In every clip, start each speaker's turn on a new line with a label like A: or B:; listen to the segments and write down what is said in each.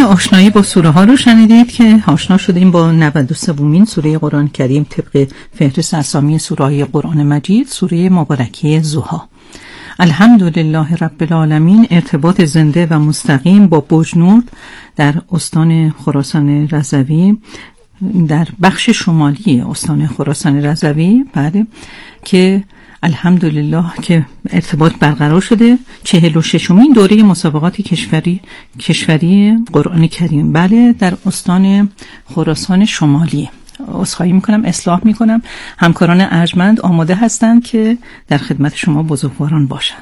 A: آشنایی با سوره ها رو شنیدید که آشنا شدیم با 93مین سوره قرآن کریم طبق فهرست اسامی سوره های قرآن مجید، سوره مبارکه ضحی. الحمدلله رب العالمین ارتباط زنده و مستقیم با بجنورد در استان خراسان رضوی، در بخش شمالی استان خراسان رضوی، بله، که الحمدلله که ارتباط برقرار شده. 46مین دوره مسابقات کشوری قرآن کریم، بله، در استان خراسان شمالی. عذرخواهی میکنم، اصلاح میکنم، همکاران ارجمند آماده هستند که در خدمت شما بزرگواران باشند.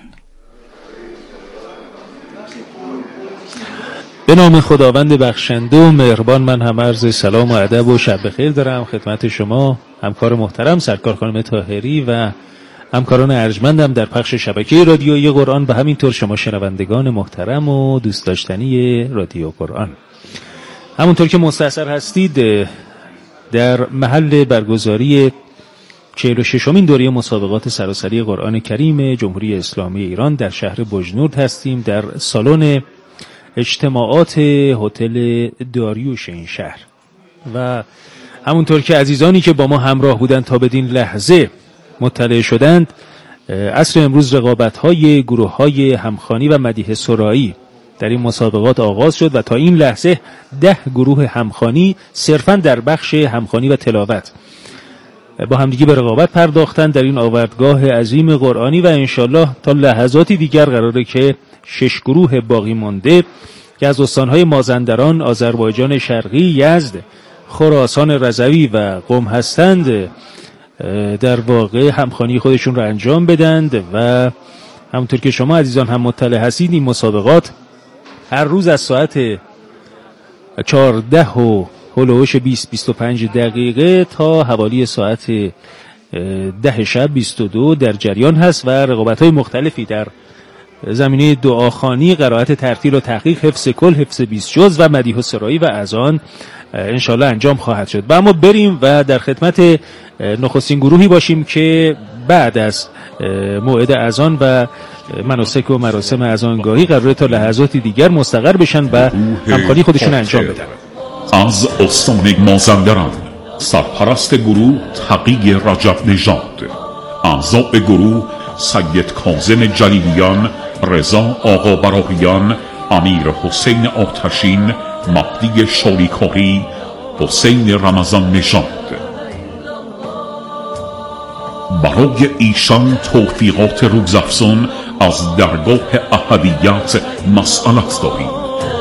B: به نام خداوند بخشنده و مهربان، من هم عرض سلام و ادب و شب بخیر دارم خدمت شما همکار محترم سرکار خانم طاهری و همکاران ارجمندم در پخش شبکه رادیویی قرآن و همینطور شما شنوندگان محترم و دوست داشتنی رادیو قرآن. همونطور که مستحضر هستید در محل برگزاری 46مین دوره مسابقات سراسری قرآن کریم جمهوری اسلامی ایران در شهر بجنورد هستیم، در سالن اجتماعات هتل داریوش این شهر. و همونطور که عزیزانی که با ما همراه بودند تا بدین لحظه مطلع شدند، عصر امروز رقابت‌های گروه‌های همخوانی و مدیح سرایی در این مسابقات آغاز شد و تا این لحظه 10 گروه همخوانی صرفاً در بخش همخوانی و تلاوت با همدیگه به رقابت پرداختند در این آوردگاه عظیم قرآنی و انشالله تا لحظاتی دیگر قراره که 6 گروه باقی مانده که از استانهای مازندران، آذربایجان شرقی، یزد، خراسان رضوی و قم هستند در واقع همخوانی خودشون رو انجام بدند. و همونطور که شما عزیزان هم مطلع هستید این مسابقات هر روز از ساعت 14 و هلوش 20-25 دقیقه تا حوالی ساعت 10 شب 22 در جریان هست و رقابت‌های مختلفی در زمینه دعاخوانی، قرائت ترتیل و تحقیق، حفظ کل، حفظ 20 جز و مدیح سرایی و اذان انشالله انجام خواهد شد. و اما بریم و در خدمت نخستین گروهی باشیم که بعد از موعد اذان و مناسک و مراسم اذانگاهی قراره تا لحظاتی دیگر مستقر بشن و همخوانی خودشون انجام بدن.
C: از استان مازندران سرپرست گروه تقی رجب نژاد، اعضاء گروه سید کاظم جلیلیان، رضا آقا براهیان، امیر حسین آتشین، مهدی شالیکاری، حسین رمضان نژاد. برای ایشان توفیقات روزافزون از درگاه احدیت مسئلت داریم.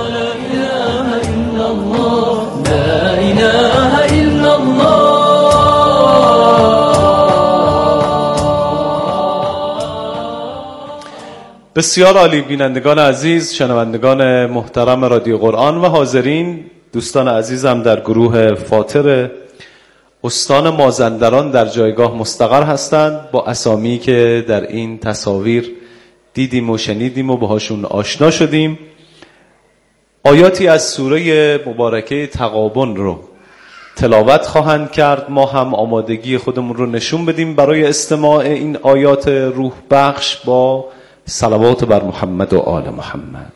D: بسیار عالی. بینندگان عزیز، شنوندگان محترم رادیو قرآن و حاضرین، دوستان عزیزم در گروه فاطر استان مازندران در جایگاه مستقر هستند با اسامی که در این تصاویر دیدیم و شنیدیم و باهاشون آشنا شدیم. آیاتی از سوره مبارکه تغابن رو تلاوت خواهند کرد. ما هم آمادگی خودمون رو نشون بدیم برای استماع این آیات روح بخش با صلوات بر محمد و آل محمد.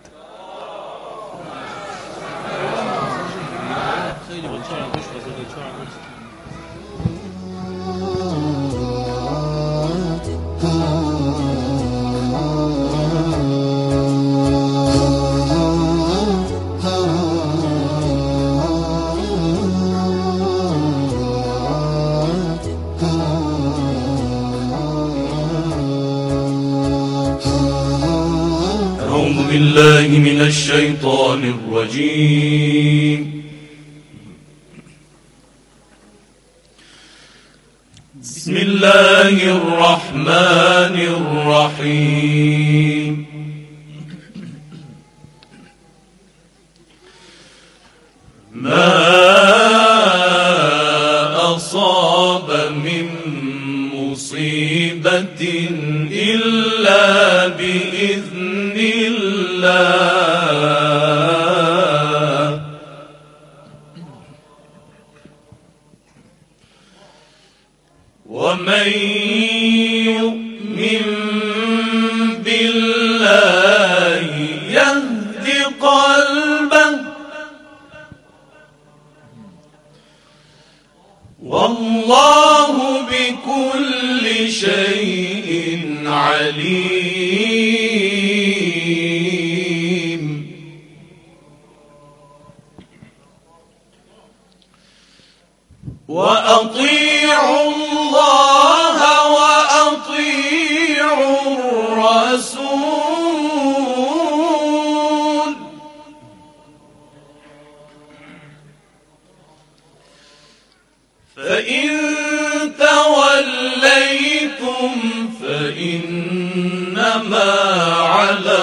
E: بالله من الشيطان الرجيم. بسم الله الرحمن الرحيم. ما أصاب من مصيبة إلا بإذن الله ومن يؤمن بالله يهد قلبه عليم. وأطيعوا الله وأطيعوا الرسول فإن توليتم فإنما على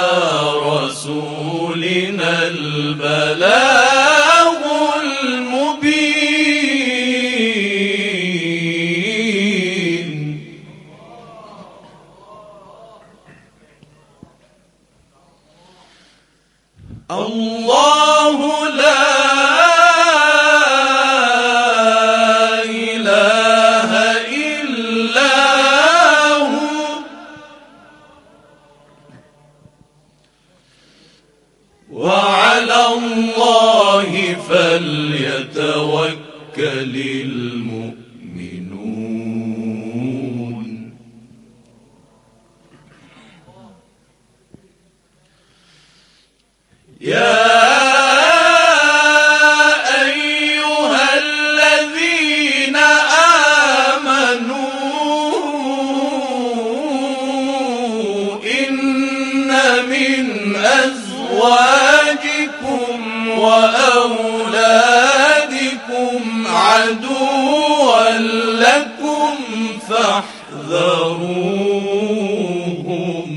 E: رسولنا البلاغ المبين. الله لا إله إلا هو وعلى الله فليتوكل المؤمنون. يا أيها الذين آمنوا إن من أزواجكم وأولادكم عدوا لكم فاحذروهم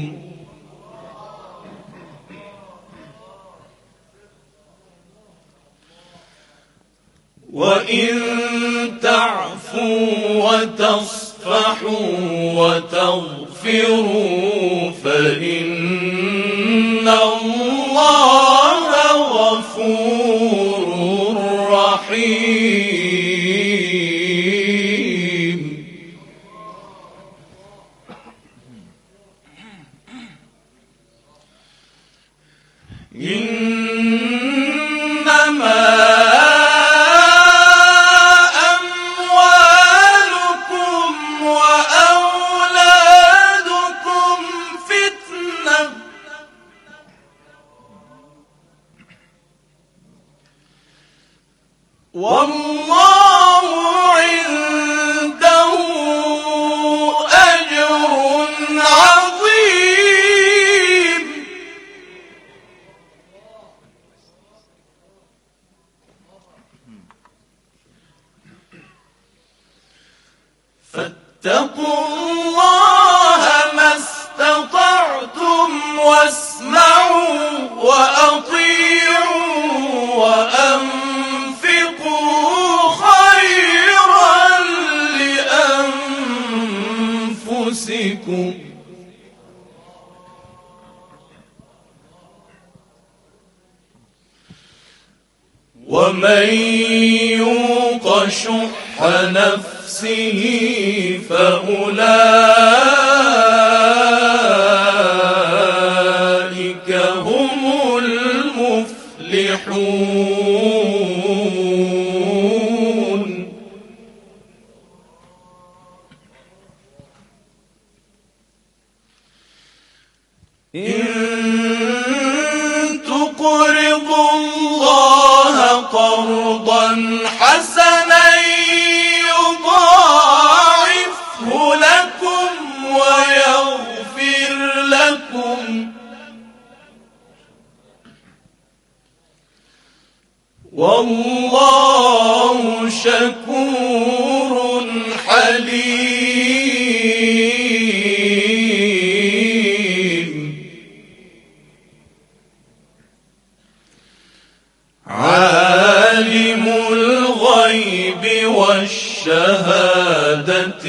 E: وإن تعفوا وتصفحوا وتغفروا فإن الله غفور رحيم. إنما والله عنده أجر عظيم. فاتقوا الله ما استطعتم واسمعوا وأطيعوا وأنفقوا خيرا لأنفسكم ومن يوق شح نفسه فأولئك هم المفلحون. إن تقرضوا الله قرضا حسنا يضاعفه لكم ويغفر لكم والله شكور حليم. عالم الغيب والشهادة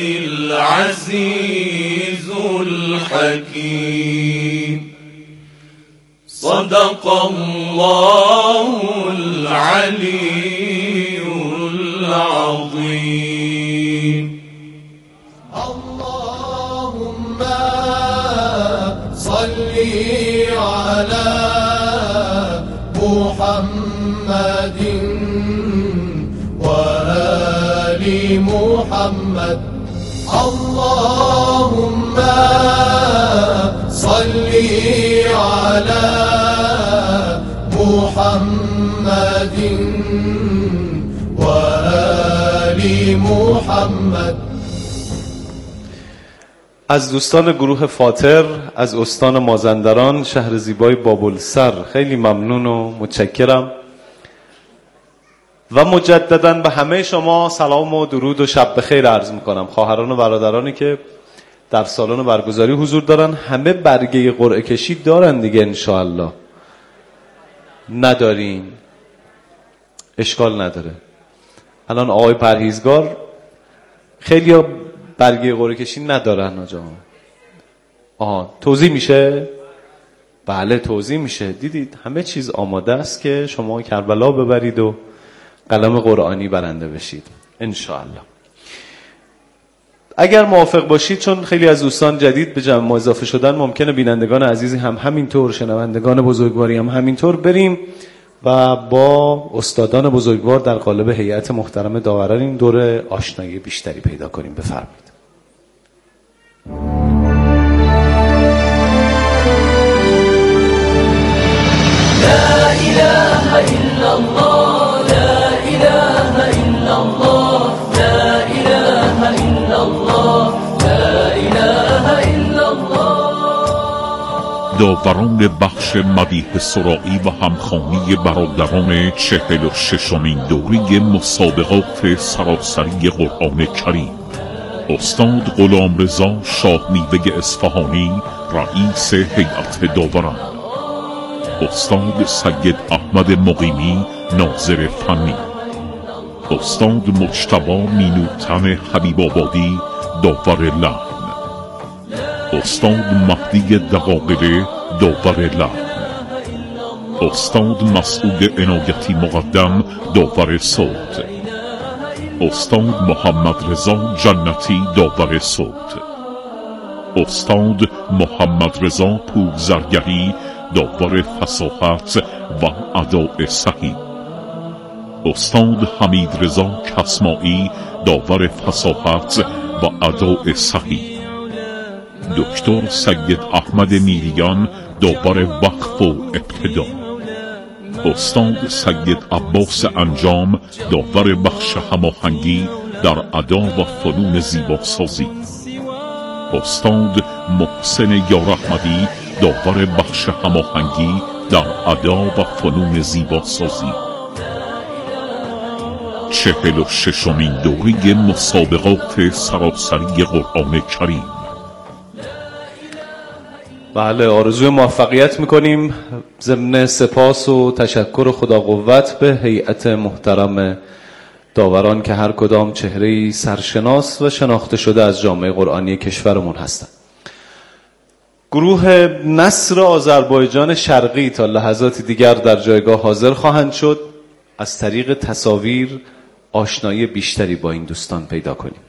E: العزيز الحكيم. صدق الله العلي العظيم.
F: اللهم صل على محمد وآل محمد. اللهم صل على محمد وآل محمد.
D: از دوستان گروه فاتر از استان مازندران شهر زیبای بابلسر خیلی ممنون و متشکرم و مجددا به همه شما سلام و درود و شب بخیر عرض میکنم. خواهران و برادرانی که در سالن برگزاری حضور دارن همه برگه قرعه کشی دارن دیگه انشاءالله. ندارین اشکال نداره. الان آقای پرهیزگار خیلی ها برگه قرعه کشی ندارن آجا. توضیح میشه؟ بله توضیح میشه. دیدید همه چیز آماده است که شما کربلا ببرید و قلم قرآنی برنده بشید انشاءالله. اگر موافق باشید، چون خیلی از دوستان جدید به جمع ما اضافه شدن، ممکنه بینندگان عزیزی هم همینطور، شنوندگان بزرگواری هم همینطور، بریم و با استادان بزرگوار در قالب هیئت محترم داوران این دوره آشنایی بیشتری پیدا کنیم. بفرمایید.
E: لا إله إلا الله لا إله إلا الله لا إله إلا الله لا إله إلا الله.
C: داوران بخش مدیح سرائی و همخوانی برادران 46مین دوره مسابقات سراسری قرآن کریم، استاد غلامرضا شاه میوه اصفهانی رئیس هیئت داوران، استاد سید احمد مقیمی ناظر فنی، استاد مجتبی مینوتن حبیب آبادی داور لحن، استاد مهدی دقاقله داور لحن، استاد مسعود عنایتی مقدم داور صوت، استاد محمد رضا جنتی داور صوت، استاد محمد رضا پورزرگری داور فصاحت و اداء صحیح، استاد حمید رضا کسمائی داور فصاحت و اداء صحیح، دکتر سید احمد میریان داور وقف و ابتدا، استاد سید عباس انجام داور بخش هماهنگی در ادا و فنون زیباسازی، استاد محسن یارحمدی داور بخش هماهنگی در ادا و فنون زیباسازی. 46مین دوره مسابقات سراسری قرآن کریم.
D: بله، آرزوی موفقیت میکنیم ضمن سپاس و تشکر خدا قوت به هیئت محترم داوران که هر کدام چهره‌ای سرشناس و شناخته شده از جامعه قرآنی کشورمون هستند. گروه نصر آذربایجان شرقی تا لحظات دیگر در جایگاه حاضر خواهند شد. از طریق تصاویر آشنایی بیشتری با این دوستان پیدا کنیم.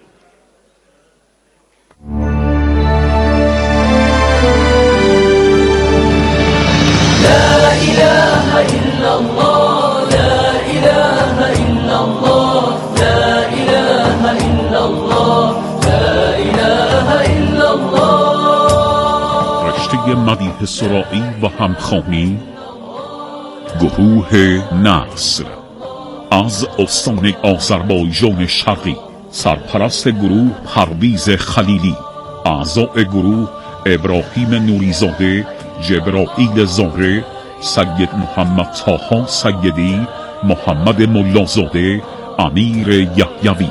E: لا إله إلا الله لا إله إلا الله لا إله إلا الله لا إله إلا الله.
C: رشته مدیح سرائی و همخوانی گروه نصر از استان آذربایجان شرقی، سرپرست گروه پرویز خلیلی، اعضای گروه ابراهیم نوریزاده، جبرائیل زهره، سید محمد طاها سیدی، محمد ملازاده، امیر یحیوی.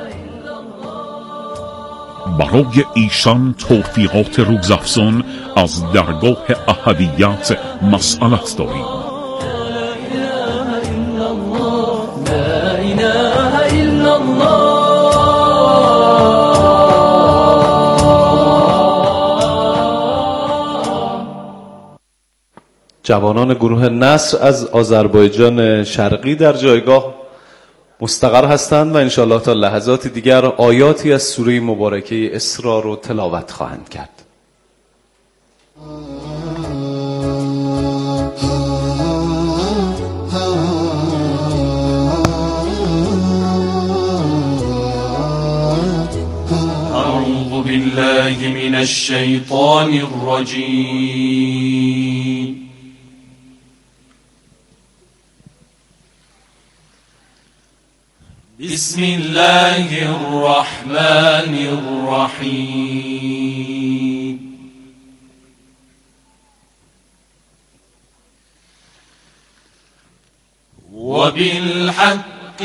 C: برای ایشان توفیقات روزافزون از درگاه احدیت مسئلت داریم.
D: جوانان گروه نصر از آذربایجان شرقی در جایگاه مستقر هستند و انشاءالله تا لحظات دیگر آیاتی از سوره مبارکه اسراء رو تلاوت خواهند کرد.
E: الشيطان الرجيم. بسم الله الرحمن الرحيم. وبالحق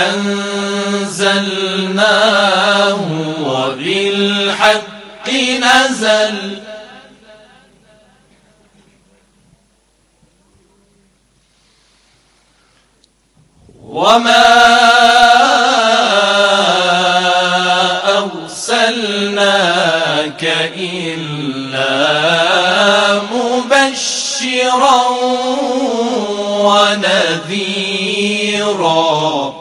E: أنزلناه وبالحق نزل وما أرسلناك إلا مبشرا ونذيرا.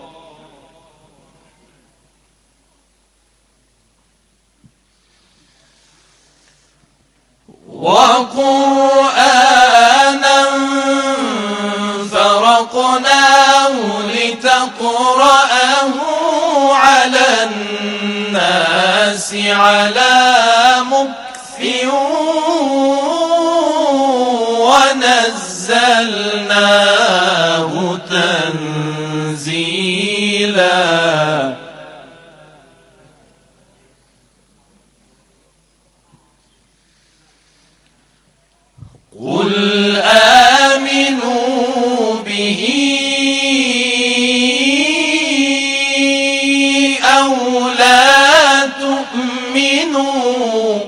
E: وقرآنا فرقناه لتقرأه على الناس على مكث ونزلناه تنزيلا. قل آمنوا به أو لا تؤمنوا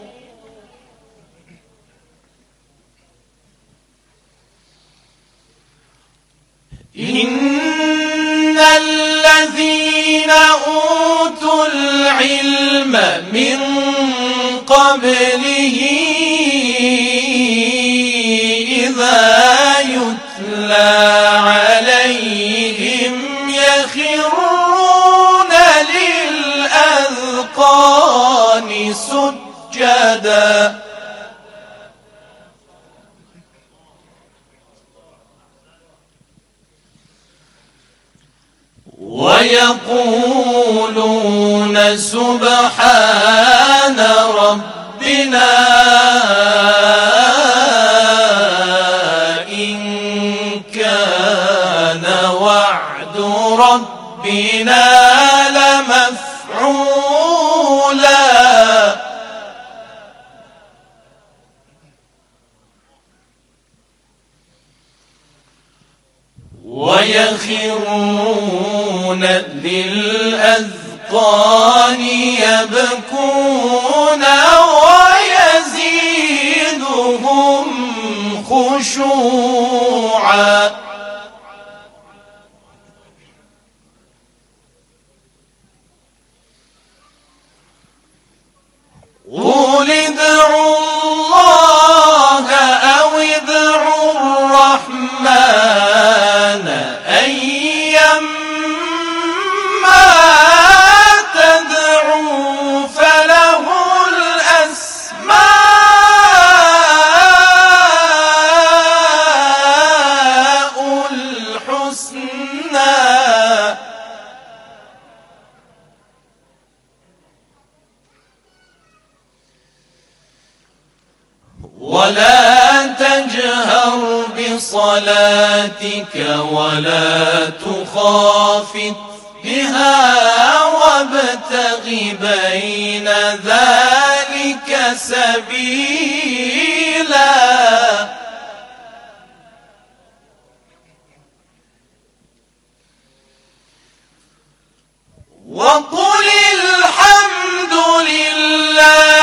E: إن الذين أوتوا العلم من قبله إذا يتلى عليهم يخرون للأذقان سجدا. ويقولون سبحان ربنا إن كان وعد ربنا لمفعولا. ويخرون للأذقان يبكون ويزيدهم خشوعا. قل ادعوا الله أو ادعوا الرحمن أيما تدعوا فله الأسماء الحسنى. ولا تجهر بصلاتك ولا تخافت بها وابتغ بين ذلك سبيلا. وقل الحمد لله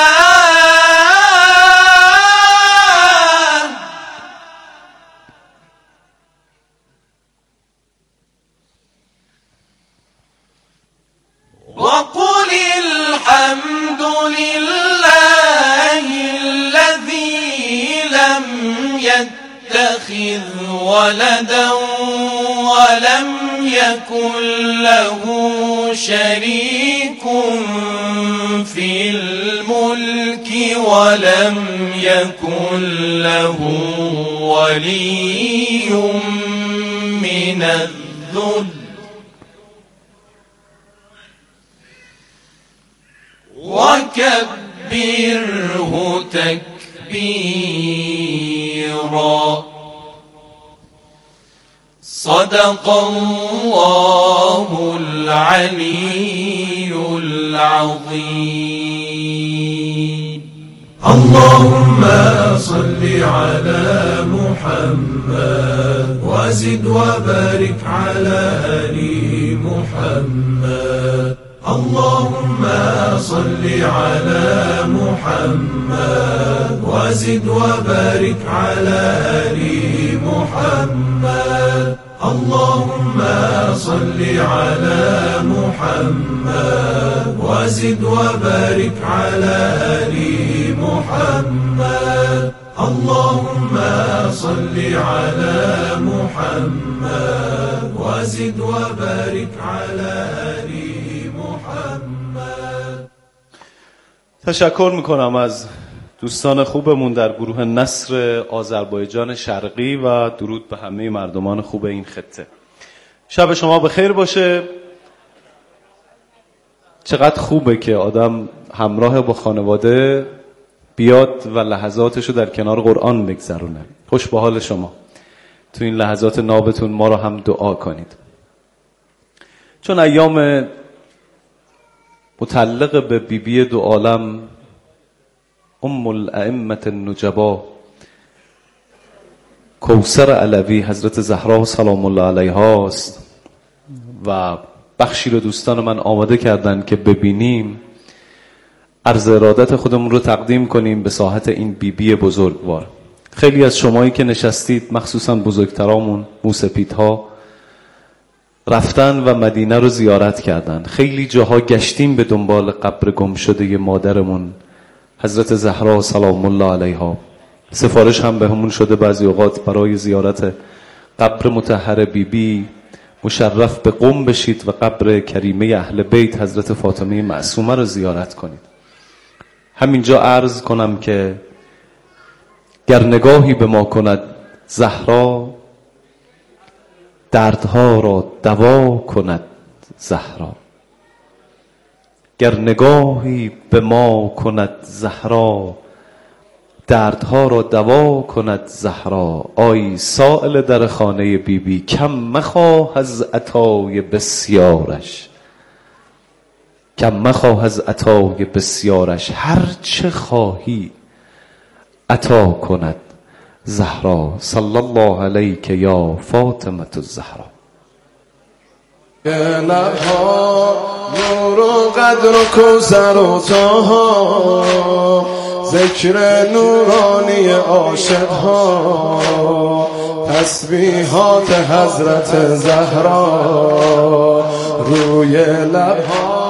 E: وقل الحمد لله الذي لم يتخذ ولدا ولم يكن له شريك في الملك ولم يكن له ولي من الذل وكبره وكبره تكبيرا صدق الله العلي العظيم.
F: اللهم صل على محمد وزد وبارك على آل محمد. اللهم صل على محمد وزد وبارك على آل محمد. اللهم صل على محمد وزد وبارك على آل محمد. اللهم صل على محمد وزد وبارك على آل محمد.
D: تشکر میکنم از دوستان خوبمون در گروه نصر آذربایجان شرقی و درود به همه مردمان خوب این خطه. شب شما بخیر باشه. چقدر خوبه که آدم همراه با خانواده بیاد و لحظاتشو در کنار قرآن بگذرونه. خوش به حال شما. تو این لحظات نابتون ما رو هم دعا کنید، چون ایام متعلق به بیبی دو عالم ام الائمه النجبا کوثر علوی حضرت زهرا سلام الله علیها است و بخشی رو دوستان من آماده کردن که ببینیم، عرض ارادت خودمون رو تقدیم کنیم به ساحت این بیبی بزرگوار. خیلی از شمایی که نشستید، مخصوصا بزرگترامون موسپیدها، رفتن و مدینه رو زیارت کردن. خیلی جاها گشتیم به دنبال قبر گم شده مادرمون حضرت زهرا سلام الله علیها. سفارش هم به همون شده بعضی اوقات برای زیارت قبر مطهر بیبی مشرف به قم بشید و قبر کریمه اهل بیت حضرت فاطمه معصومه رو زیارت کنید. همینجا عرض کنم که گر نگاهی به ما کند زهرا، دردها را دوا کند زهرا. گر نگاهی به ما کند زهرا، دردها را دوا کند زهرا. آی سائل در خانه بیبی، کم مخواه از عطای بسیارش، کم مخواه از عطای بسیارش. هر چه خواهی عطا کند زهرا. صلی الله علیک یا فاطمه الزهرا.
F: لبها نور و قدر و کوثر و طاها، ذکر نورانی عاشقها، تسبیحات حضرت زهرا روی لبها.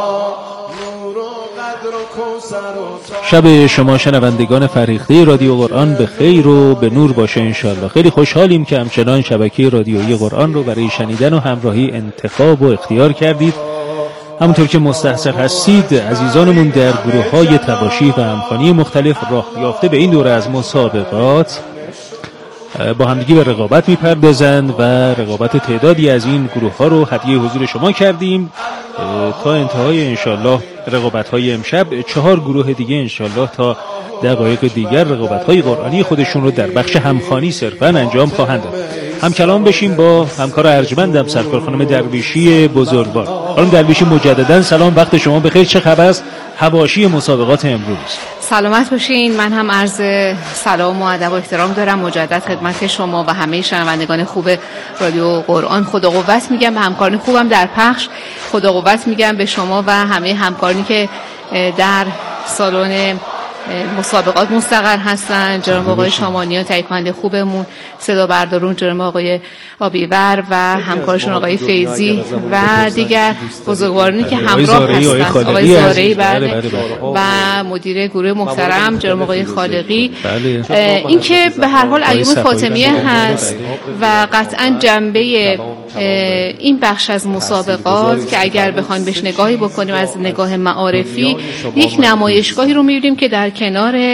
B: شب شما شنوندگان فریخته رادیو قرآن به خیر و به نور باشه انشالله. خیلی خوشحالیم که همچنان شبکه رادیویی قرآن رو برای شنیدن و همراهی انتخاب و اختیار کردید. همونطور که مستحضر هستید، عزیزانمون در گروه‌های تقاشی و همخوانی مختلف راه یافته به این دوره از مسابقات با همدیگه به رقابت میپردازند و رقابت تعدادی از این گروه‌ها رو هدیه حضور شما کردیم تا انتهای انشالله رقابت‌های امشب. 4 گروه دیگه انشالله تا دقایق دیگر رقابت‌های قرآنی خودشون رو در بخش همخوانی صرفاً انجام خواهند داد. هم کلام بشیم با همکار ارجمندم سرکار خانم درویشی بزرگوار. خانم درویشی مجدداً سلام، وقت شما بخیر. چه خبر است حواشی مسابقات امروز؟
G: سلامت باشین. من هم عرض سلام و ادب و احترام دارم مجدد خدمت شما و همه شنوندگان خوب رادیو قرآن. خدا قوت میگم به همکاران خوبم در پخش، خدا قوت میگم به شما و همه همکارانی که در سالن مسابقات مستقر هستن، جناب آقای شامانیان تهیه کننده خوبمون، صدا بردارون جناب آقای آبیور و همکارشون آقای فیضی و دیگر بزرگوارانی که همراه هستن، آقای زارعی و مدیر گروه محترم جناب آقای خالقی. این که به هر حال ایام فاطمیه هست و قطعا جنبه این بخش از مسابقات که اگر بخوایم بهش نگاهی بکنیم از نگاه معارفی، یک نمایشگاهی رو می‌بینیم که در کنار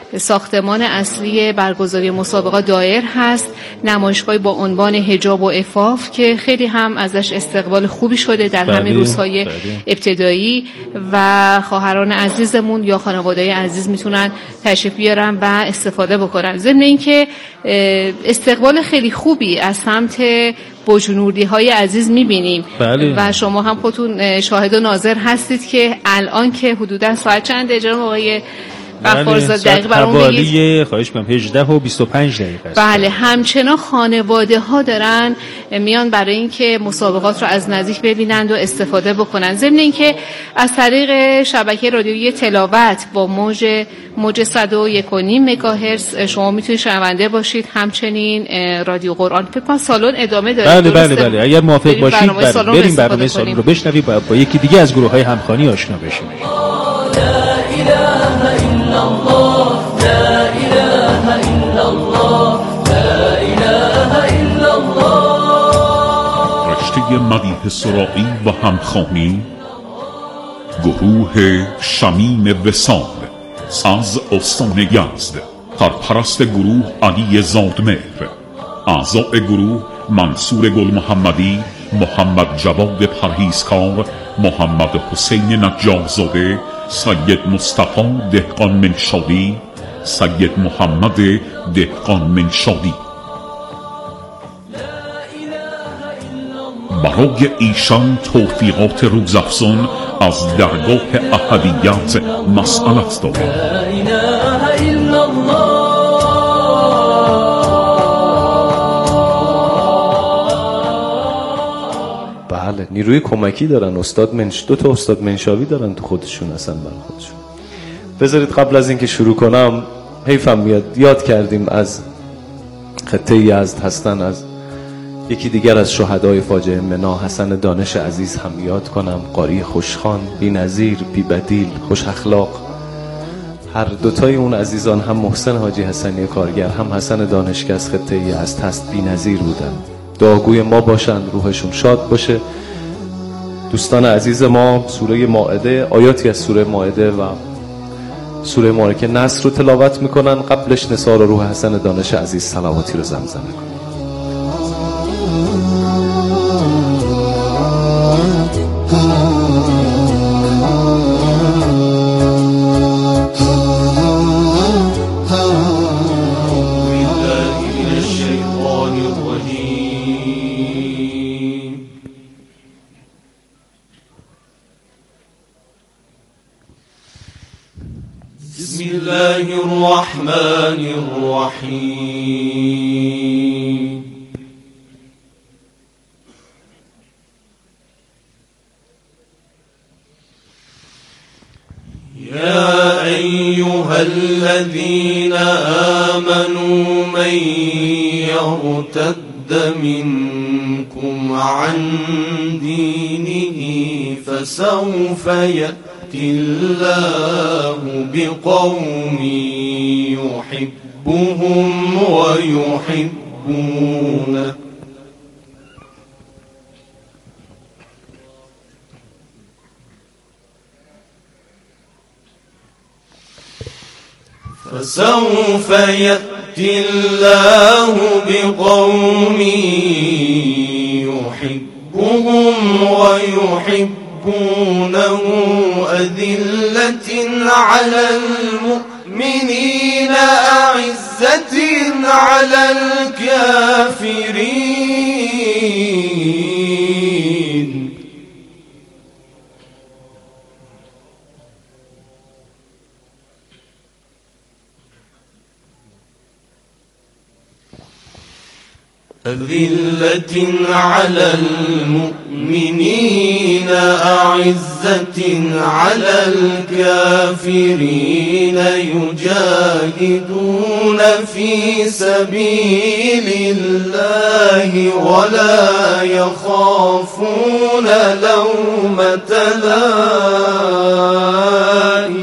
G: ساختمان اصلی برگزاری مسابقات دایر هست، نمایشگاهی با عنوان حجاب و عفاف که خیلی هم ازش استقبال خوبی شده در همین روزهای ابتدایی و خواهران عزیزمون یا خانواده‌های عزیز میتونن تشریف بیارن و استفاده بکنن. ضمن اینکه استقبال خیلی خوبی از سمت بوجنوردی‌های عزیز می‌بینیم و شما هم خودتون شاهد و ناظر هستید که الان که حدوداً ساعت چند جناب آقای بخارزاد دقیق برامون بگید؟
B: خواهش می‌کنم 18 و 25 دقیقه است.
G: بله، همچنان خانواده‌ها دارن میان برای اینکه مسابقات رو از نزدیک ببینند و استفاده بکنن. ضمن اینکه از طریق شبکه رادیویی تلاوت با موج 101.5 مگاهرتز شما میتونید شنونده باشید. همچنین رادیو قرآن فکر کنم سالن ادامه داره.
B: بله اگر موافق باشید بریم برنامه سالن رو بشنویم و با یکی دیگه از گروه‌های همخوانی آشنا بشیم.
C: رشته مدیح سرائی و همخوانی گروه شمیم وصال از استان یزد، سرپرست گروه علی زادمهر، اعضای گروه منصور گل محمدی، محمد جواد پرهیزکار، محمد حسین نجارزاده، سید مصطفی دهقان منشادی، سید محمد دهقان منشادی. برای ایشان توفیقات روزافزون از درگاه احدیت مسئلت داریم.
D: بله، نیروی کمکی دارن، دو تا استاد منشاوی دارن تو خودشون، اصلا برای خودشون. بذارید قبل از اینکه شروع کنم، حیفم میاد یاد کردیم از خطه یزد هستن، از یکی دیگر از شهدای فاجعه منا حسن دانش عزیز هم یاد کنم. قاری خوشخوان، بی‌نظیر، بی‌بدیل، خوش اخلاق. هر دوتای اون عزیزان، هم محسن حاجی حسنی کارگر، هم حسن دانشگاه از خطه یزد هست، بی‌نظیر بودن. دعاگوی ما باشن، روحشون شاد باشه. دوستان عزیز ما سوره مائده، آیاتی از سوره مائده و سوره مبارکه نصر رو تلاوت میکنن. قبلش نثار روح حسن دانش عزیز صلواتی رو زمزمه کنن.
E: بسم الله الرحمن الرحيم يا أيها الذين آمنوا من يرتد منكم عن دينه فسوف يأتي الله بقوم يحبهم ويحبونه فسوف يأتي الله بقوم يحبهم ويحبونه أذلة على المؤمنين أعزة على الكافرين أذلة على المؤمنين أعزة على الكافرين يجاهدون في سبيل الله ولا يخافون لومة لائم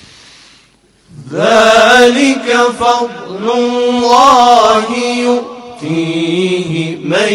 E: ذلك فضل الله فيه من